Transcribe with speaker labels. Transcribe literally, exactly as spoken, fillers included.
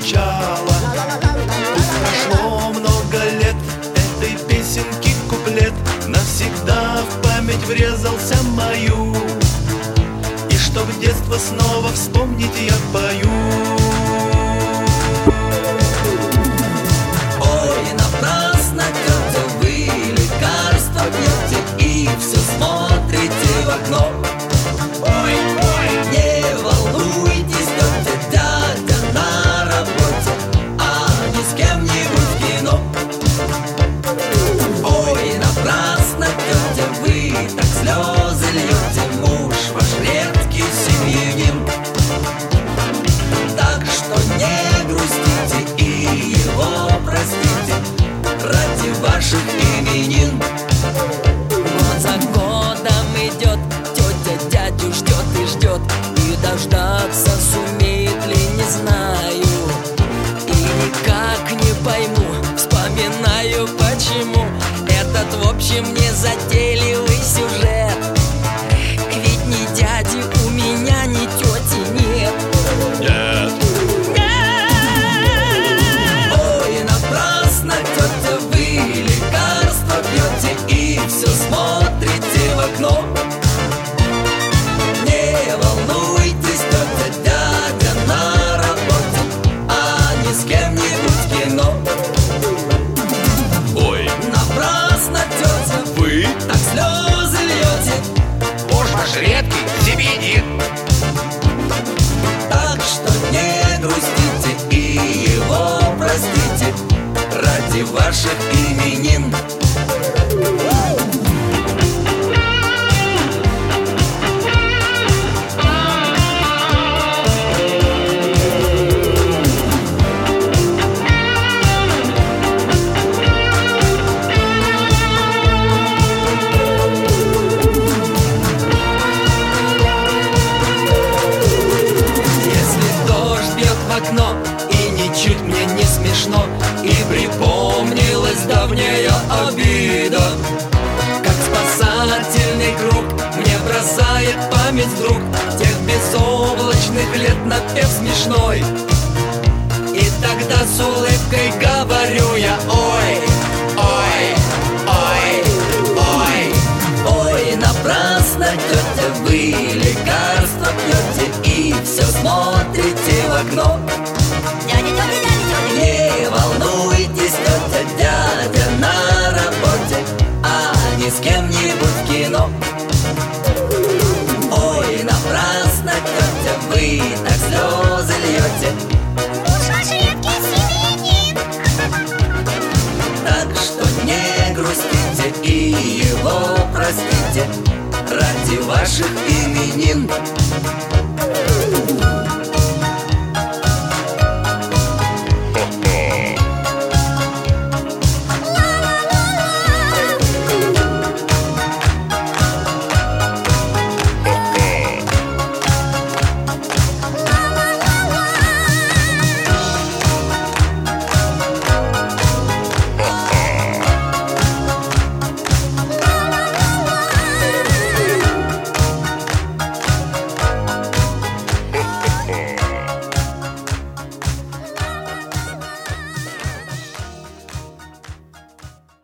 Speaker 1: начало. Пусть прошло много лет, этой песенки куплет навсегда в память врезался мою. И чтоб детство снова вспомнить, я пою.
Speaker 2: Ой, напрасно, тетя, вы лекарства пьете и все смотрите в окно. Ой, ой, не волнуйтесь, тетя, дядя на работе, а не с кем-нибудь в кино. Ой, напрасно, тетя, вы так слезы льете, муж ваш редкий семьянин. Так что не грустите и его простите ради ваших именин. Год за годом идет, тетя дядю ждет и ждет, и дождаться сумеет ли, не знаю. И никак не пойму, вспоминаю почему этот, в общем, незатейливый сюжет. Ведь ни дяди у меня, ни тети нет.
Speaker 1: Нет.
Speaker 2: Ой, напрасно, тетя, вы лекарства пьете и все смотрите в окно. Не волнуйтесь, тетя, дядя на работе, а не с кем-нибудь в кино.
Speaker 1: Ой,
Speaker 2: Напрасно, тетя,
Speaker 1: вы
Speaker 2: так слезы льете,
Speaker 3: Муж ваш редкий семьянин.
Speaker 2: так что не грустите и его простите ради ваших именин. Окно, и ничуть мне не смешно, и припомнилась давняя обида. Как спасательный круг мне бросает память вдруг тех безоблачных лет напев смешной. И тогда с улыбкой говорю я: ой, ой, ой, ой. Ой, напрасно, тетя, вы лекарства пьете и все смотрите в окно. Не волнуйтесь, тетя, дядя на работе, а не с кем-нибудь в кино. Ой, напрасно, тетя, вы так слезы льете,
Speaker 4: Муж ваш редкий семьянин.
Speaker 2: так что не грустите и его простите ради ваших именин.